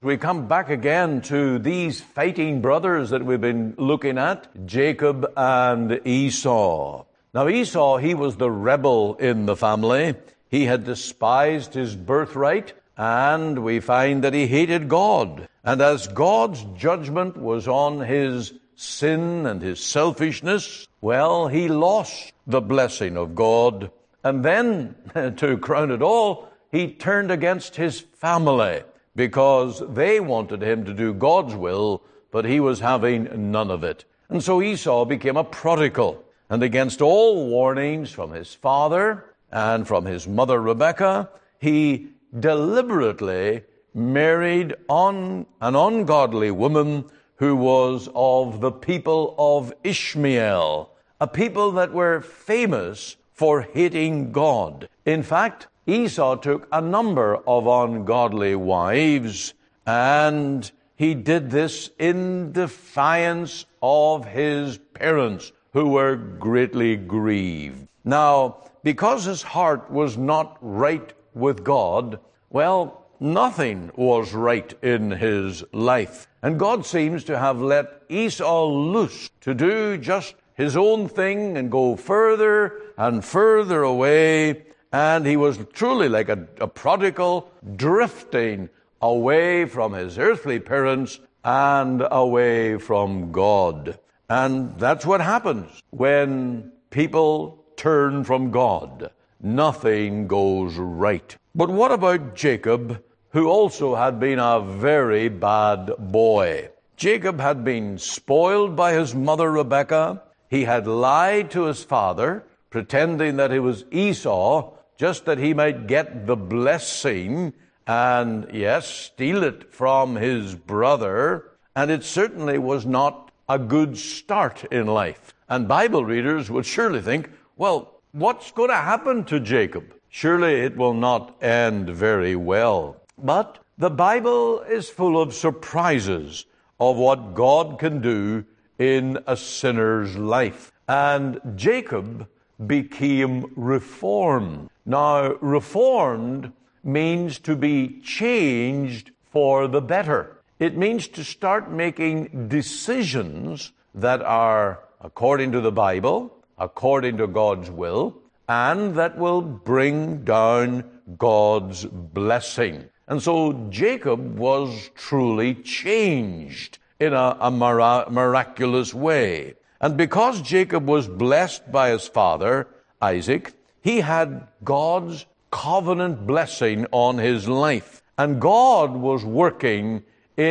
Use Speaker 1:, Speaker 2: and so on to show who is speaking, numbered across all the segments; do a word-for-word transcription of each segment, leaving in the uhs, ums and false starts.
Speaker 1: We come back again to these fighting brothers that we've been looking at, Jacob and Esau. Now Esau, he was the rebel in the family. He had despised his birthright, and we find that he hated God. And as God's judgment was on his sin and his selfishness, well, he lost the blessing of God. And then, to crown it all, he turned against his family, because they wanted him to do God's will, but he was having none of it. And so Esau became a prodigal. And against all warnings from his father and from his mother Rebekah, he deliberately married on an ungodly woman who was of the people of Ishmael, a people that were famous for hating God. In fact, Esau took a number of ungodly wives, and he did this in defiance of his parents, who were greatly grieved. Now, because his heart was not right with God, well, nothing was right in his life. And God seems to have let Esau loose to do just his own thing and go further and further away. And he was truly like a, a prodigal, drifting away from his earthly parents and away from God. And that's what happens when people turn from God. Nothing goes right. But what about Jacob, who also had been a very bad boy? Jacob had been spoiled by his mother Rebekah. He had lied to his father, pretending that it was Esau, just that he might get the blessing and, yes, steal it from his brother. And it certainly was not a good start in life. And Bible readers would surely think, well, what's going to happen to Jacob? Surely it will not end very well. But the Bible is full of surprises of what God can do in a sinner's life. And Jacob became reformed. Now, reformed means to be changed for the better. It means to start making decisions that are according to the Bible, according to God's will, and that will bring down God's blessing. And so Jacob was truly changed in a, a mira- miraculous way. And because Jacob was blessed by his father, Isaac, he had God's covenant blessing on his life. And God was working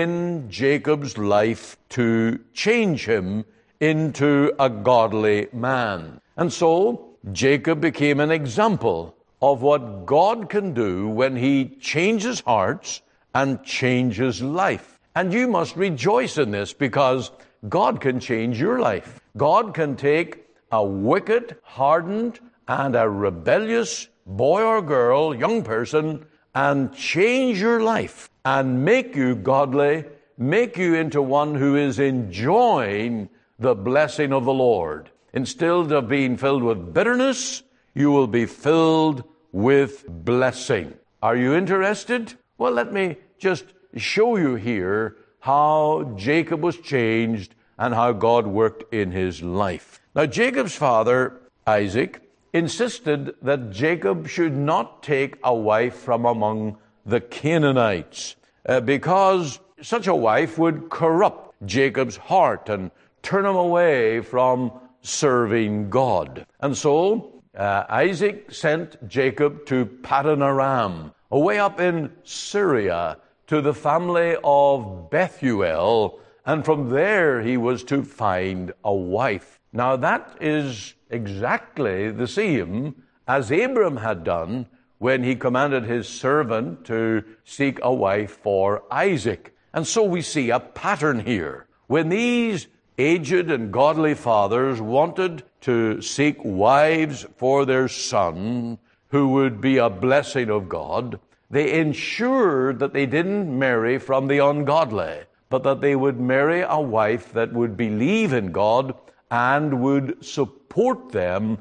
Speaker 1: in Jacob's life to change him into a godly man. And so Jacob became an example of what God can do when he changes hearts and changes life. And you must rejoice in this, because God can change your life. God can take a wicked, hardened, and a rebellious boy or girl, young person, and change your life and make you godly, make you into one who is enjoying the blessing of the Lord. Instead of being filled with bitterness, you will be filled with blessing. Are you interested? Well, let me just show you here how Jacob was changed and how God worked in his life. Now, Jacob's father, Isaac, insisted that Jacob should not take a wife from among the Canaanites, uh, because such a wife would corrupt Jacob's heart and turn him away from serving God. And so uh, Isaac sent Jacob to Paddan Aram, away up in Syria, to the family of Bethuel, and from there he was to find a wife. Now that is exactly the same as Abram had done when he commanded his servant to seek a wife for Isaac. And so we see a pattern here. When these aged and godly fathers wanted to seek wives for their son who would be a blessing of God, they ensured that they didn't marry from the ungodly, but that they would marry a wife that would believe in God and would support them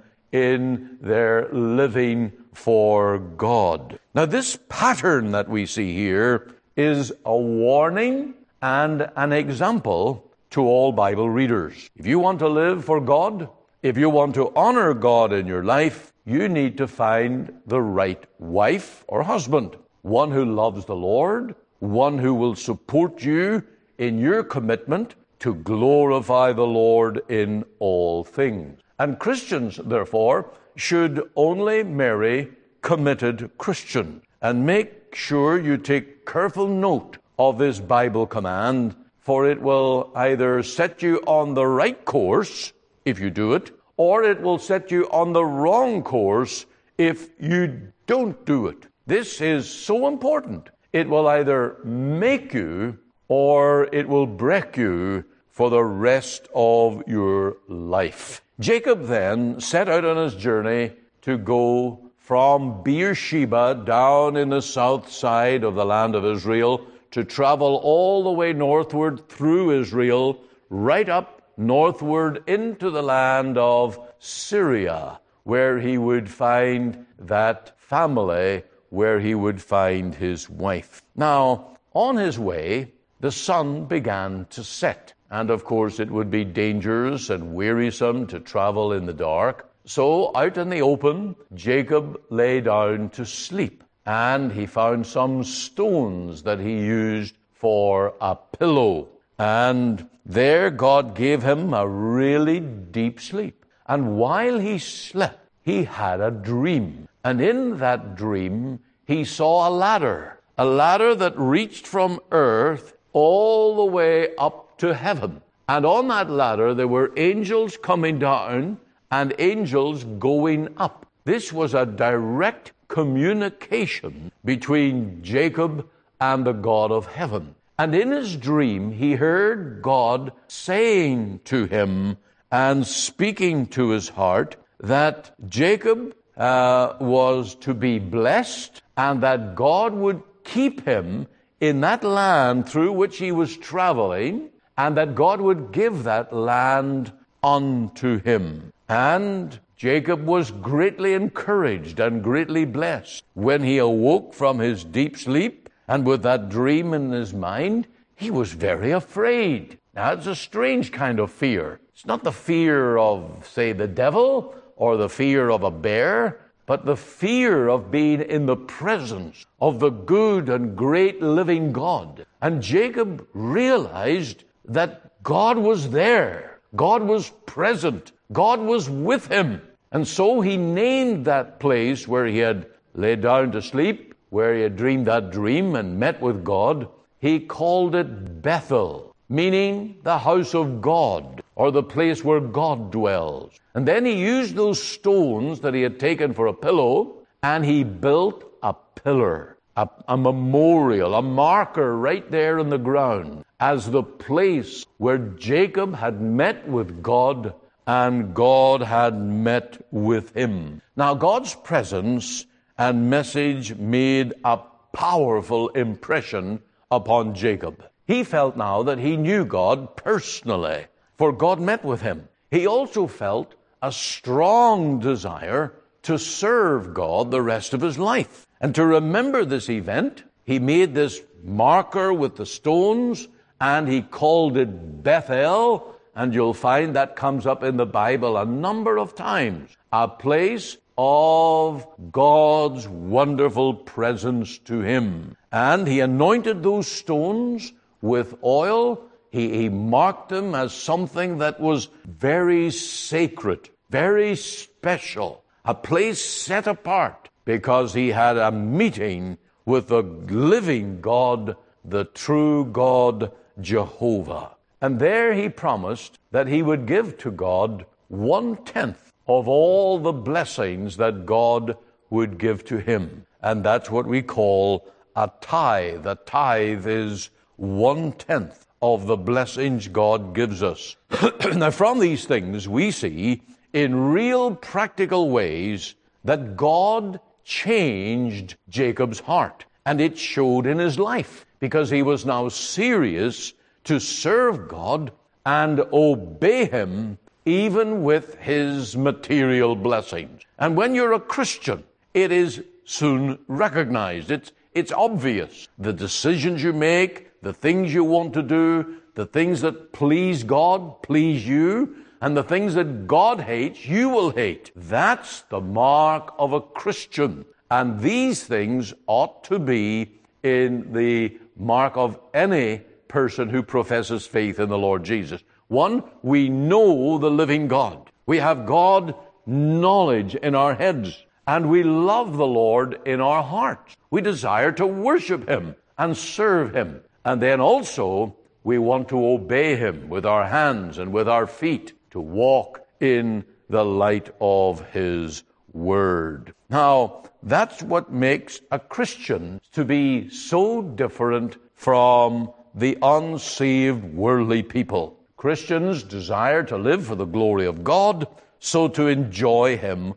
Speaker 1: in their living for God. Now, this pattern that we see here is a warning and an example to all Bible readers. If you want to live for God, if you want to honor God in your life, you need to find the right wife or husband, one who loves the Lord, one who will support you in your commitment to glorify the Lord in all things. And Christians, therefore, should only marry committed Christians. And make sure you take careful note of this Bible command, for it will either set you on the right course if you do it, or it will set you on the wrong course if you don't do it. This is so important. It will either make you or it will break you for the rest of your life. Jacob then set out on his journey to go from Beersheba down in the south side of the land of Israel to travel all the way northward through Israel, right up northward into the land of Syria, where he would find that family, where he would find his wife. Now, on his way, the sun began to set. And of course, it would be dangerous and wearisome to travel in the dark. So out in the open, Jacob lay down to sleep. And he found some stones that he used for a pillow. And there God gave him a really deep sleep. And while he slept, he had a dream. And in that dream, he saw a ladder. A ladder that reached from earth all the way up to heaven. And on that ladder, there were angels coming down and angels going up. This was a direct communication between Jacob and the God of heaven. And in his dream, he heard God saying to him and speaking to his heart that Jacob uh, was to be blessed and that God would keep him in that land through which he was traveling, and that God would give that land unto him. And Jacob was greatly encouraged and greatly blessed. When he awoke from his deep sleep, and with that dream in his mind, he was very afraid. Now, it's a strange kind of fear. It's not the fear of, say, the devil, or the fear of a bear, but the fear of being in the presence of the good and great living God. And Jacob realized that God was there. God was present. God was with him. And so he named that place where he had laid down to sleep, where he had dreamed that dream and met with God, he called it Bethel, meaning the house of God, or the place where God dwells. And then he used those stones that he had taken for a pillow, and he built a pillar, a, a memorial, a marker right there in the ground, as the place where Jacob had met with God and God had met with him. Now, God's presence and message made a powerful impression upon Jacob. He felt now that he knew God personally, for God met with him. He also felt a strong desire to serve God the rest of his life. And to remember this event, he made this marker with the stones, and he called it Bethel, and you'll find that comes up in the Bible a number of times. A place of God's wonderful presence to him. And he anointed those stones with oil. He, he marked them as something that was very sacred, very special, a place set apart, because he had a meeting with the living God, the true God, Jehovah. And there he promised that he would give to God one-tenth of all the blessings that God would give to him. And that's what we call a tithe. A tithe is one-tenth of the blessings God gives us. Now, from these things, we see in real practical ways that God changed Jacob's heart. And it showed in his life, because he was now serious to serve God and obey him, even with his material blessings. And when you're a Christian, it is soon recognized. It's, It's obvious. The decisions you make, the things you want to do, the things that please God, please you, and the things that God hates, you will hate. That's the mark of a Christian. And these things ought to be in the mark of any person who professes faith in the Lord Jesus. One, we know the living God. We have God knowledge in our heads, and we love the Lord in our hearts. We desire to worship Him and serve Him. And then also, we want to obey Him with our hands and with our feet, to walk in the light of His Word. Now, that's what makes a Christian to be so different from the unsaved worldly people. Christians desire to live for the glory of God, so to enjoy Him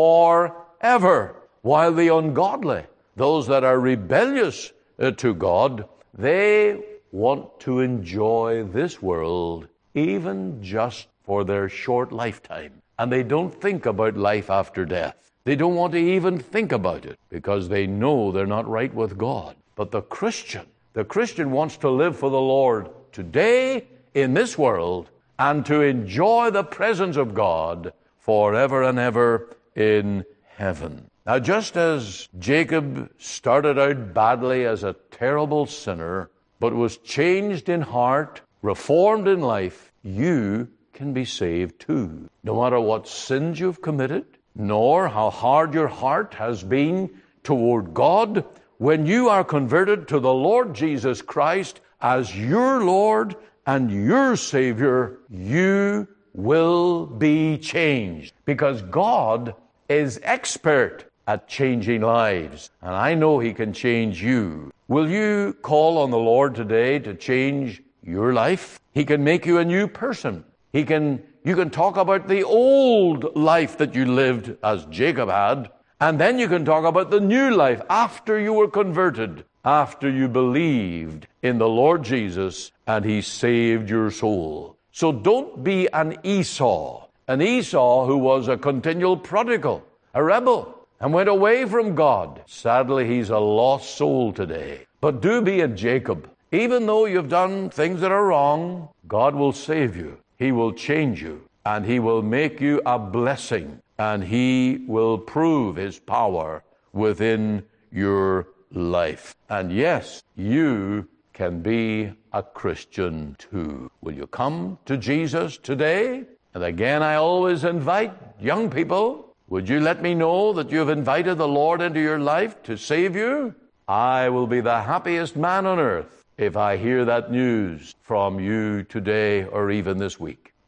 Speaker 1: forever. While the ungodly, those that are rebellious uh, to God, they want to enjoy this world even just for their short lifetime. And they don't think about life after death. They don't want to even think about it because they know they're not right with God. But the Christian, the Christian wants to live for the Lord today in this world and to enjoy the presence of God forever and ever in heaven. Now, just as Jacob started out badly as a terrible sinner, but was changed in heart, reformed in life, you can be saved too. No matter what sins you've committed, nor how hard your heart has been toward God, when you are converted to the Lord Jesus Christ as your Lord and your Savior, you will be changed, because God is expert at changing lives, and I know He can change you. Will you call on the Lord today to change your life? He can make you a new person. He can, you can talk about the old life that you lived as Jacob had, and then you can talk about the new life after you were converted, after you believed in the Lord Jesus and He saved your soul. So don't be an Esau, an Esau who was a continual prodigal, a rebel, and went away from God. Sadly, he's a lost soul today. But do be a Jacob. Even though you've done things that are wrong, God will save you. He will change you, and He will make you a blessing, and He will prove His power within your life. And yes, you can be a Christian too. Will you come to Jesus today? And again, I always invite young people, would you let me know that you've invited the Lord into your life to save you? I will be the happiest man on earth if I hear that news from you today or even this week.